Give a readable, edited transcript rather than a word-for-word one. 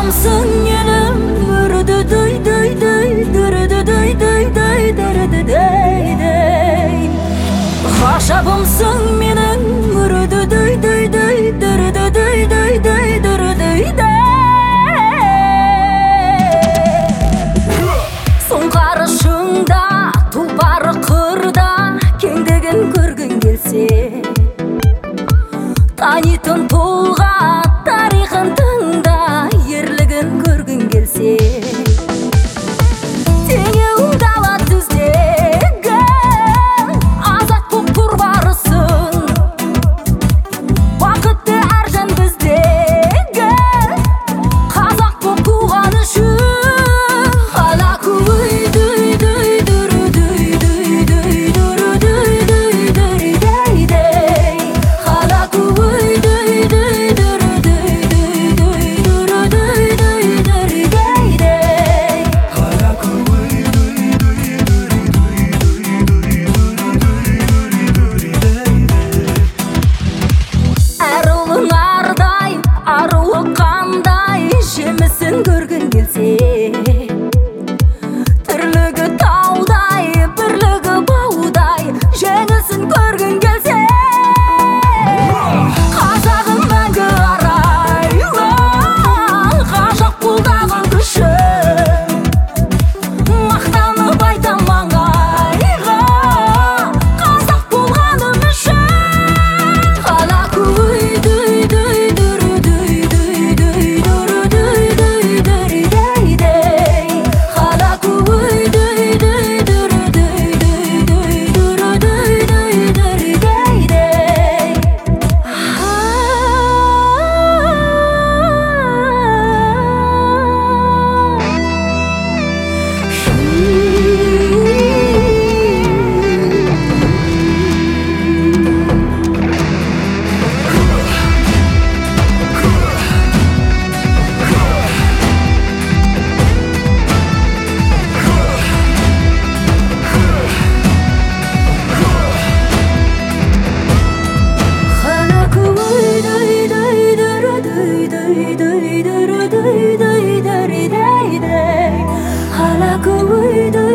Ғажабымсың менің ғажабымсың менің сұңқары шыңда тұлпары қырда кеңдігін көргің келсе танитын тұлға тарихын тыңда ерлігін көргің келсе теңеуің дала түздегі азат боп тұр барысың бақытты әр жан біздегі қазақ боп туған үшін көргің келсе тірлігі таудай бірлігі баудай жеңілсін көргің келсе қазағым мәңгі арайлы ғажап қолдағы күшің мақтанып айтам маңайға қазақ болғаным үшін Hala